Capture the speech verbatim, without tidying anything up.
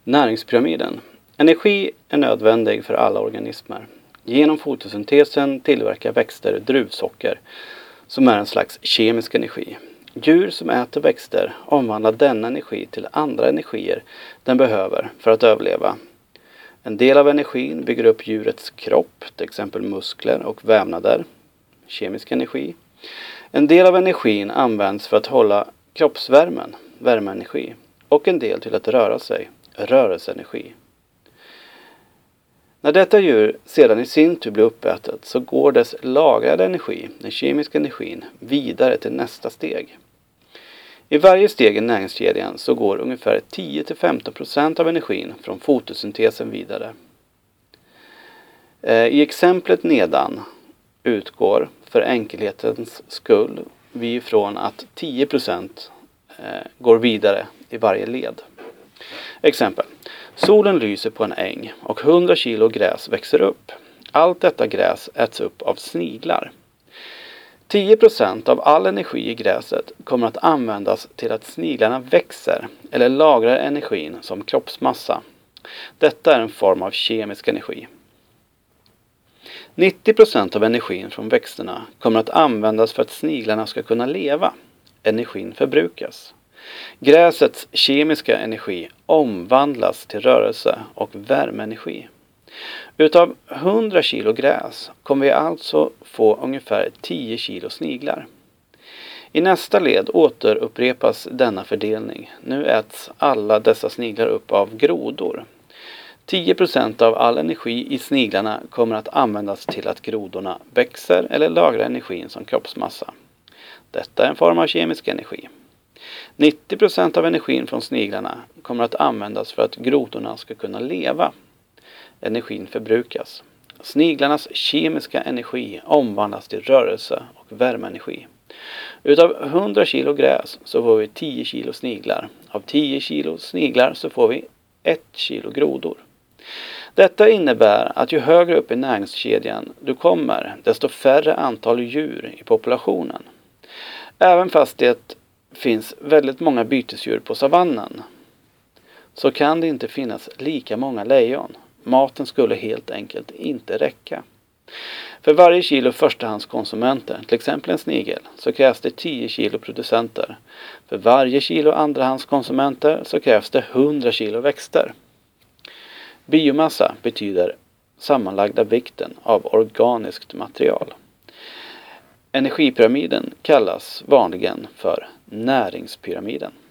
Näringspyramiden. Energi är nödvändig för alla organismer. Genom fotosyntesen tillverkar växter druvsocker som är en slags kemisk energi. Djur som äter växter omvandlar denna energi till andra energier den behöver för att överleva. En del av energin bygger upp djurets kropp, till exempel muskler och vävnader, kemisk energi. En del av energin används för att hålla kroppsvärmen, värmeenergi, och en del till att röra sig, rörelseenergi. När detta djur sedan i sin tur blir uppätet så går dess lagrade energi, den kemiska energin, vidare till nästa steg. I varje steg i näringskedjan så går ungefär tio till femton procent av energin från fotosyntesen vidare. I exemplet nedan utgår för enkelhetens skull vi ifrån att tio procent går vidare i varje led. Exempel. Solen lyser på en äng och hundra kilo gräs växer upp. Allt detta gräs äts upp av sniglar. tio procent av all energi i gräset kommer att användas till att sniglarna växer eller lagrar energin som kroppsmassa. Detta är en form av kemisk energi. nittio procent av energin från växterna kommer att användas för att sniglarna ska kunna leva. Energin förbrukas. Gräsets kemiska energi omvandlas till rörelse och värmeenergi. Utav hundra kilo gräs kommer vi alltså få ungefär tio kilo sniglar. I nästa led återupprepas denna fördelning. Nu äts alla dessa sniglar upp av grodor. tio procent av all energi i sniglarna kommer att användas till att grodorna växer eller lagrar energin som kroppsmassa. Detta är en form av kemisk energi. nittio procent av energin från sniglarna kommer att användas för att grodorna ska kunna leva. Energin förbrukas. Sniglarnas kemiska energi omvandlas till rörelse och värmeenergi. Utav hundra kilo gräs så får vi tio kilo sniglar. Av tio kilo sniglar så får vi ett kilo grodor. Detta innebär att ju högre upp i näringskedjan du kommer, desto färre antal djur i populationen. Även fast det finns väldigt många bytesdjur på savannen så kan det inte finnas lika många lejon. Maten skulle helt enkelt inte räcka. För varje kilo förstahandskonsumenter, till exempel en snigel, så krävs det tio kilo producenter. För varje kilo andrahandskonsumenter så krävs det hundra kilo växter. Biomassa betyder sammanlagda vikten av organiskt material. Energipyramiden kallas vanligen för näringspyramiden.